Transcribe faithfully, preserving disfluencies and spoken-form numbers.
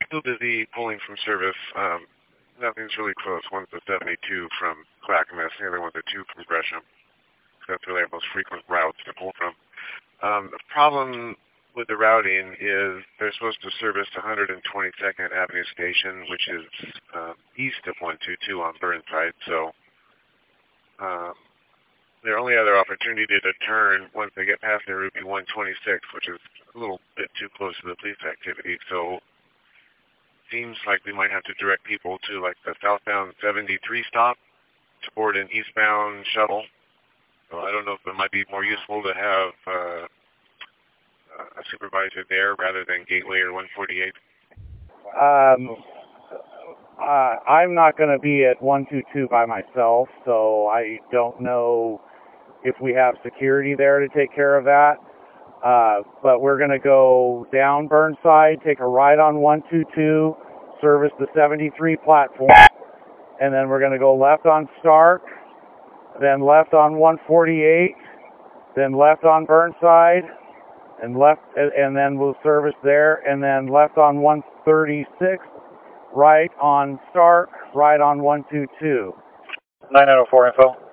still busy pulling from service. Um, nothing's really close. One's the seventy-two from Clackamas, the other one's a two from Gresham. That's really our most frequent routes to pull from. Um, the problem with the routing is they're supposed to service one hundred twenty-second Avenue Station, which is uh, east of one twenty-two on Burnside. So um, their only other opportunity to turn once they get past their would be one twenty-six, which is a little bit too close to the police activity. So seems like we might have to direct people to like the southbound seventy-three stop to board an eastbound shuttle. So I don't know if it might be more useful to have uh, a supervisor there rather than Gateway or one forty-eight. Um, uh, I'm not going to be at one twenty-two by myself, so I don't know if we have security there to take care of that. Uh, but we're going to go down Burnside, take a right on one twenty-two, service the seventy-three platform, and then we're going to go left on Stark, then left on one forty-eight, then left on Burnside, and left, and then we'll service there, and then left on one thirty-six, right on Stark, right on one twenty-two. nine nine oh four info.